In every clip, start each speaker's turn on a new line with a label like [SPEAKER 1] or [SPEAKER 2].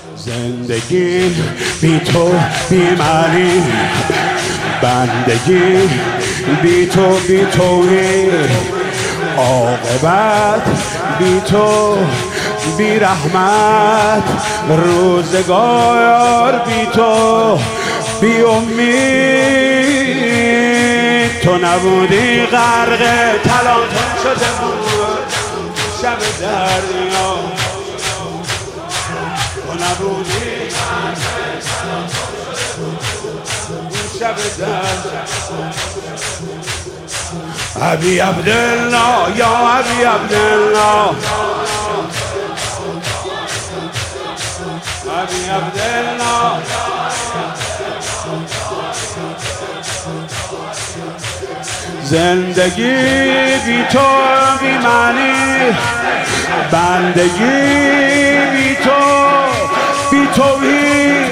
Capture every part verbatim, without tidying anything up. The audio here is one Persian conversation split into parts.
[SPEAKER 1] زندگی بی تو بی معنی، بندگی بی تو بی تویی، عاقبت بی تو بی رحمت، روزگار بی تو بی امید. تو نبودی غرق تلاطم شده بود شب دریا، تو نبودی شب دریا. ابی عبدالله یا ابی عبدالله، ابی عبدالله، زندگی بی تو بی معنی، بندگی بی تو بی توحید،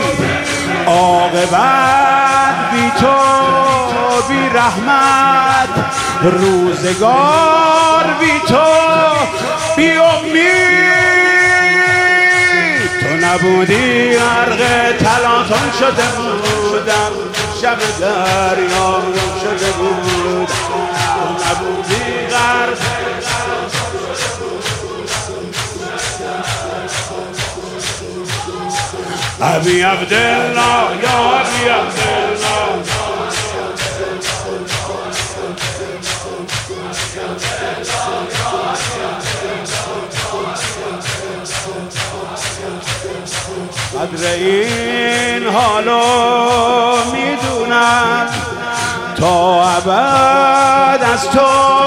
[SPEAKER 1] عاقبت بی تو بی رحمت، روزگار بی تو بی امید. تو نبودی غرق تلاطم شده بودم شب دریا شده بود. تو نبودی غرق ابی عبدالله یا ابی عبدالله، قدر این حالو میدونم، تا ابد از تو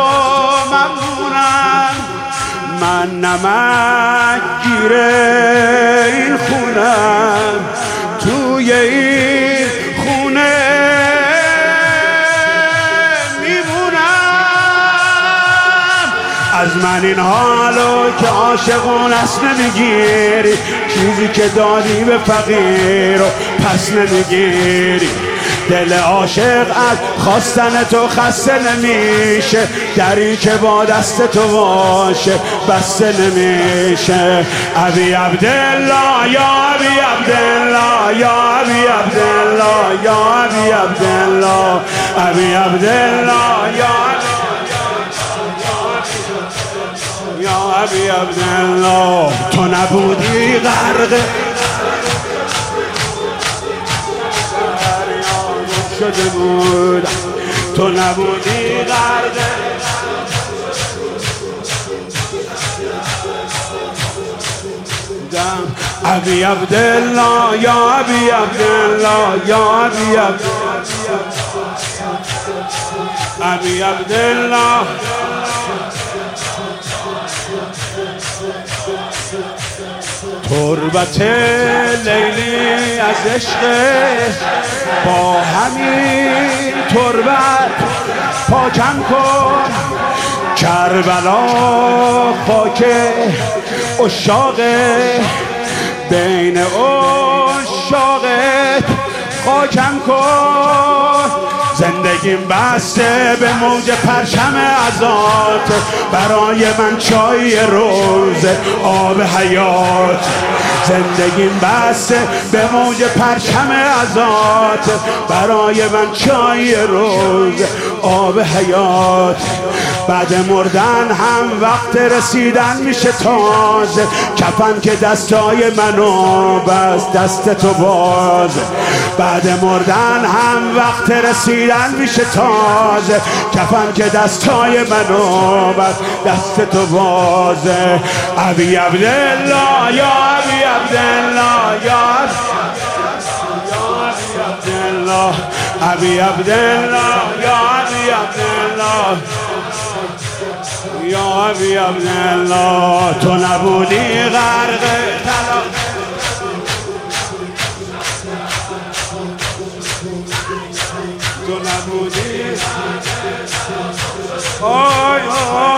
[SPEAKER 1] ممنونم. من نمک گیره این خونم، توی این خونه میمونم. از من این حالو که عاشقون است نمیگیری، چیزی که دادی به فقیر و پس نمیگیری. دل عاشق از خواستن تو خسته نمیشه، دری که با دست تو باشه بسته نمیشه. ابی عبدالله یا ابی عبدالله یا ابی عبدالله یا ابی عبدالله، ابی عبدالله یا یا ابی عبدالله. تو نبودی غرق شده بود، تو نبودی غرق دم. ابی عبدالله یا ابی عبدالله یا ابی عبدالله، ابی عبدالله. تربت لیلی از عشق، با همین تربت پاکم کن. کربلا خاک عشاق، بین عشاقت خاکم کن. زندگیم بسته به موج پرچم عزات، برای من چای روز آب حیات. زندگیم بسته به موج پرچم عزات، برای من چای روز آب حیات. بعد مردن هم وقت رسیدن میشه تازه، کفن که دستای منو بس دست تو باز. بعد مردن هم وقت رسیدن میشه تازه، کفن که دستای منو بس دست تو بازه. ابی عبدالله یا ابی عبدالله یا ابی عبدالله یا ابی عبدالله یا ابی عبدالله. تو نبودی غرق تلاطم، تو نبودی آی آی